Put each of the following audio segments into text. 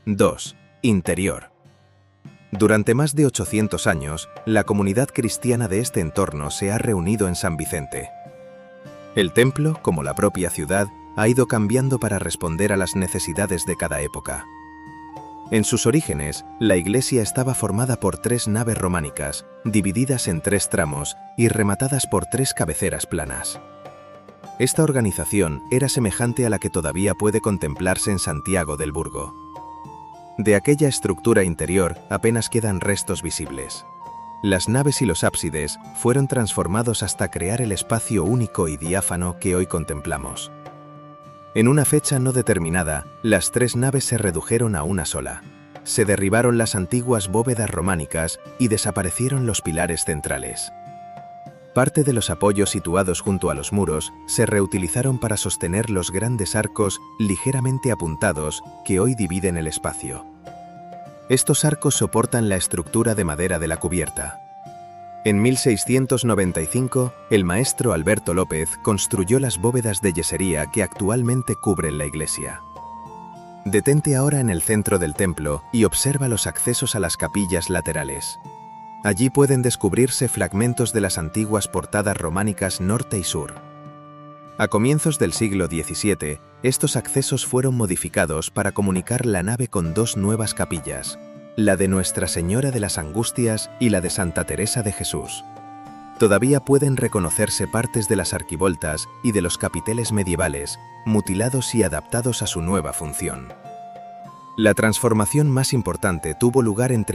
2. Interior. Durante más de 800 años, la comunidad cristiana de este entorno se ha reunido en San Vicente. El templo, como la propia ciudad, ha ido cambiando para responder a las necesidades de cada época. En sus orígenes, la iglesia estaba formada por 3 naves románicas, divididas en 3 tramos y rematadas por 3 cabeceras planas. Esta organización era semejante a la que todavía puede contemplarse en Santiago del Burgo. De aquella estructura interior apenas quedan restos visibles. Las naves y los ábsides fueron transformados hasta crear el espacio único y diáfano que hoy contemplamos. En una fecha no determinada, las 3 naves se redujeron a una sola. Se derribaron las antiguas bóvedas románicas y desaparecieron los pilares centrales. Parte de los apoyos situados junto a los muros se reutilizaron para sostener los grandes arcos ligeramente apuntados que hoy dividen el espacio. Estos arcos soportan la estructura de madera de la cubierta. En 1695, el maestro Alberto López construyó las bóvedas de yesería que actualmente cubren la iglesia. Detente ahora en el centro del templo y observa los accesos a las capillas laterales. Allí pueden descubrirse fragmentos de las antiguas portadas románicas norte y sur. A comienzos del siglo XVII, estos accesos fueron modificados para comunicar la nave con 2 nuevas capillas, la de Nuestra Señora de las Angustias y la de Santa Teresa de Jesús. Todavía pueden reconocerse partes de las arquivoltas y de los capiteles medievales, mutilados y adaptados a su nueva función. La transformación más importante tuvo lugar entre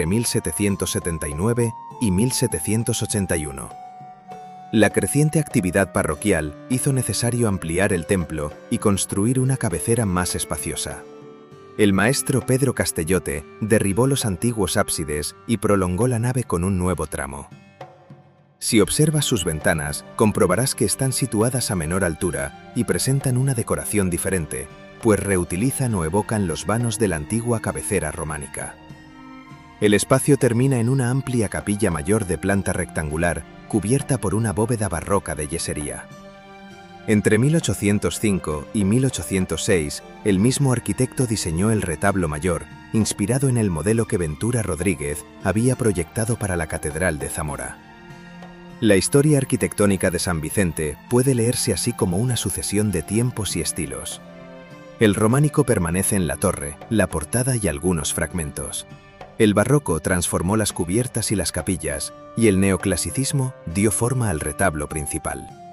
1779 y 1781. La creciente actividad parroquial hizo necesario ampliar el templo y construir una cabecera más espaciosa. El maestro Pedro Castellote derribó los antiguos ábsides y prolongó la nave con un nuevo tramo. Si observas sus ventanas, comprobarás que están situadas a menor altura y presentan una decoración diferente, pues reutilizan o evocan los vanos de la antigua cabecera románica. El espacio termina en una amplia capilla mayor de planta rectangular, cubierta por una bóveda barroca de yesería. Entre 1805 y 1806, el mismo arquitecto diseñó el retablo mayor, inspirado en el modelo que Ventura Rodríguez había proyectado para la Catedral de Zamora. La historia arquitectónica de San Vicente puede leerse así como una sucesión de tiempos y estilos. El románico permanece en la torre, la portada y algunos fragmentos. El barroco transformó las cubiertas y las capillas, y el neoclasicismo dio forma al retablo principal.